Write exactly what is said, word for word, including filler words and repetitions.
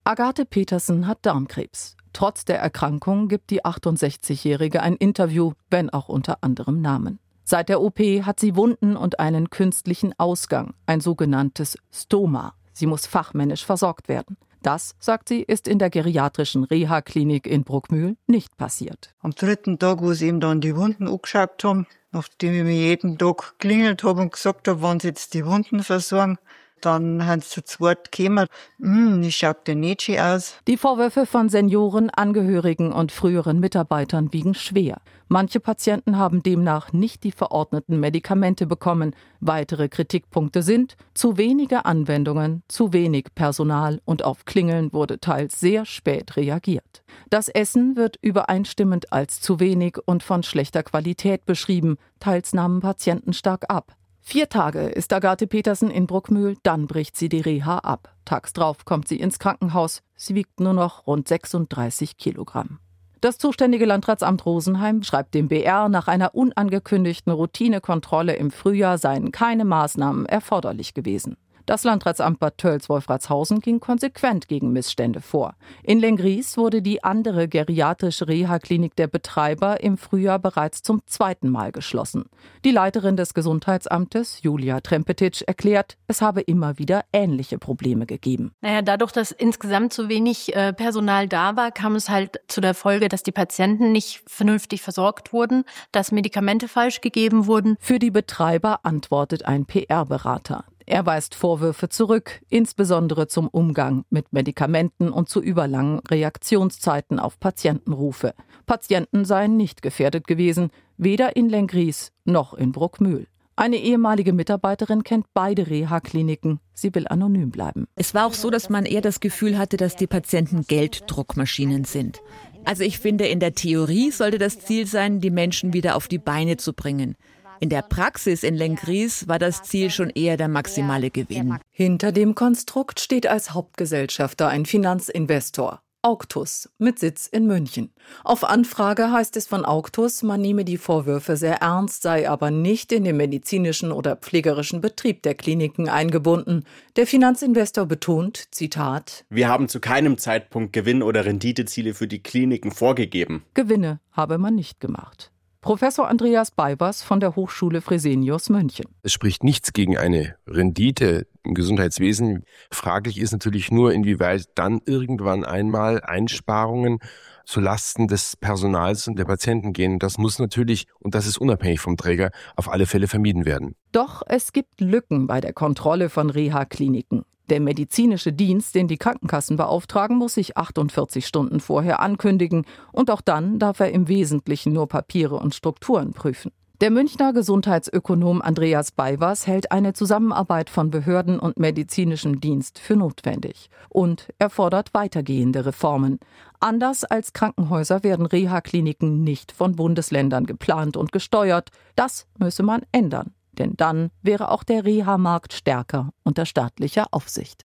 Agathe Petersen hat Darmkrebs. Trotz der Erkrankung gibt die achtundsechzigjährige ein Interview, wenn auch unter anderem Namen. Seit der O P hat sie Wunden und einen künstlichen Ausgang, ein sogenanntes Stoma. Sie muss fachmännisch versorgt werden. Das, sagt sie, ist in der geriatrischen Reha-Klinik in Bruckmühl nicht passiert. Am dritten Tag, wo sie ihm dann die Wunden angeschaut haben, nachdem ich mir jeden Tag geklingelt habe und gesagt habe, wann sie jetzt die Wunden versorgen, dann haben sie zu zweit gekommen. Hm, ich schaut denn nicht schön aus. Die Vorwürfe von Senioren, Angehörigen und früheren Mitarbeitern wiegen schwer. Manche Patienten haben demnach nicht die verordneten Medikamente bekommen. Weitere Kritikpunkte sind zu wenige Anwendungen, zu wenig Personal und auf Klingeln wurde teils sehr spät reagiert. Das Essen wird übereinstimmend als zu wenig und von schlechter Qualität beschrieben. Teils nahmen Patienten stark ab. Vier Tage ist Agathe Petersen in Bruckmühl, dann bricht sie die Reha ab. Tags drauf kommt sie ins Krankenhaus. Sie wiegt nur noch rund sechsunddreißig Kilogramm. Das zuständige Landratsamt Rosenheim schreibt dem B R, nach einer unangekündigten Routinekontrolle im Frühjahr seien keine Maßnahmen erforderlich gewesen. Das Landratsamt Bad Tölz-Wolfratshausen ging konsequent gegen Missstände vor. In Lenggries wurde die andere geriatrische Reha-Klinik der Betreiber im Frühjahr bereits zum zweiten Mal geschlossen. Die Leiterin des Gesundheitsamtes, Julia Trempetic, erklärt, es habe immer wieder ähnliche Probleme gegeben. Naja, dadurch, dass insgesamt zu wenig äh, Personal da war, kam es halt zu der Folge, dass die Patienten nicht vernünftig versorgt wurden, dass Medikamente falsch gegeben wurden. Für die Betreiber antwortet ein P R-Berater. Er weist Vorwürfe zurück, insbesondere zum Umgang mit Medikamenten und zu überlangen Reaktionszeiten auf Patientenrufe. Patienten seien nicht gefährdet gewesen, weder in Lenggries noch in Bruckmühl. Eine ehemalige Mitarbeiterin kennt beide Reha-Kliniken. Sie will anonym bleiben. Es war auch so, dass man eher das Gefühl hatte, dass die Patienten Gelddruckmaschinen sind. Also ich finde, in der Theorie sollte das Ziel sein, die Menschen wieder auf die Beine zu bringen. In der Praxis in Lenggries war das Ziel schon eher der maximale Gewinn. Hinter dem Konstrukt steht als Hauptgesellschafter ein Finanzinvestor, Auctus, mit Sitz in München. Auf Anfrage heißt es von Auctus, man nehme die Vorwürfe sehr ernst, sei aber nicht in den medizinischen oder pflegerischen Betrieb der Kliniken eingebunden. Der Finanzinvestor betont, Zitat: Wir haben zu keinem Zeitpunkt Gewinn- oder Renditeziele für die Kliniken vorgegeben. Gewinne habe man nicht gemacht. Professor Andreas Beibers von der Hochschule Fresenius München. Es spricht nichts gegen eine Rendite im Gesundheitswesen. Fraglich ist natürlich nur, inwieweit dann irgendwann einmal Einsparungen zulasten des Personals und der Patienten gehen. Das muss natürlich, und das ist unabhängig vom Träger, auf alle Fälle vermieden werden. Doch es gibt Lücken bei der Kontrolle von Reha-Kliniken. Der medizinische Dienst, den die Krankenkassen beauftragen, muss sich achtundvierzig Stunden vorher ankündigen. Und auch dann darf er im Wesentlichen nur Papiere und Strukturen prüfen. Der Münchner Gesundheitsökonom Andreas Beibers hält eine Zusammenarbeit von Behörden und medizinischem Dienst für notwendig. Und er fordert weitergehende Reformen. Anders als Krankenhäuser werden Reha-Kliniken nicht von Bundesländern geplant und gesteuert. Das müsse man ändern. Denn dann wäre auch der Reha-Markt stärker unter staatlicher Aufsicht.